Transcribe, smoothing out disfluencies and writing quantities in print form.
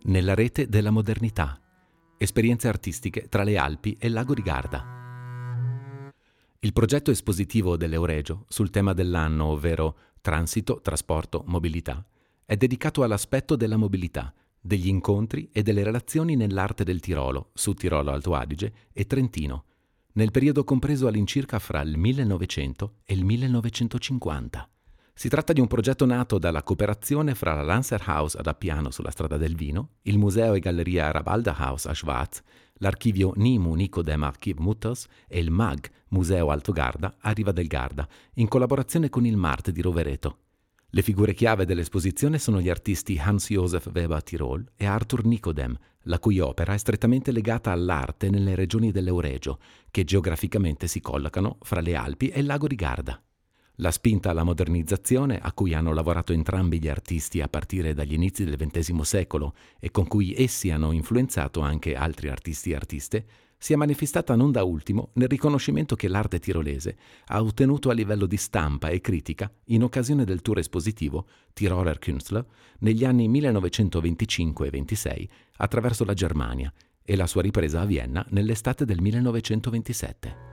Nella rete della modernità. Esperienze artistiche tra le Alpi e il lago di Garda. Il progetto espositivo dell'Euregio sul tema dell'anno, ovvero transito, trasporto, mobilità, è dedicato all'aspetto della mobilità, degli incontri e delle relazioni nell'arte del Tirolo, Sud Tirolo Alto Adige e Trentino, nel periodo compreso all'incirca fra il 1900 e il 1950. Si tratta di un progetto nato dalla cooperazione fra la Lancer House ad Appiano sulla Strada del Vino, il Museo e Galleria Rabalda House a Schwaz, l'archivio NIMU Nicodem Archiv Mutters e il MAG Museo Alto Garda a Riva del Garda, in collaborazione con il MART di Rovereto. Le figure chiave dell'esposizione sono gli artisti Hans-Josef Weber Tirol e Arthur Nicodem, la cui opera è strettamente legata all'arte nelle regioni dell'Euregio, che geograficamente si collocano fra le Alpi e il lago di Garda. La spinta alla modernizzazione, a cui hanno lavorato entrambi gli artisti a partire dagli inizi del XX secolo e con cui essi hanno influenzato anche altri artisti e artiste, si è manifestata non da ultimo nel riconoscimento che l'arte tirolese ha ottenuto a livello di stampa e critica in occasione del tour espositivo Tiroler Künstler negli anni 1925 e 26 attraverso la Germania e la sua ripresa a Vienna nell'estate del 1927.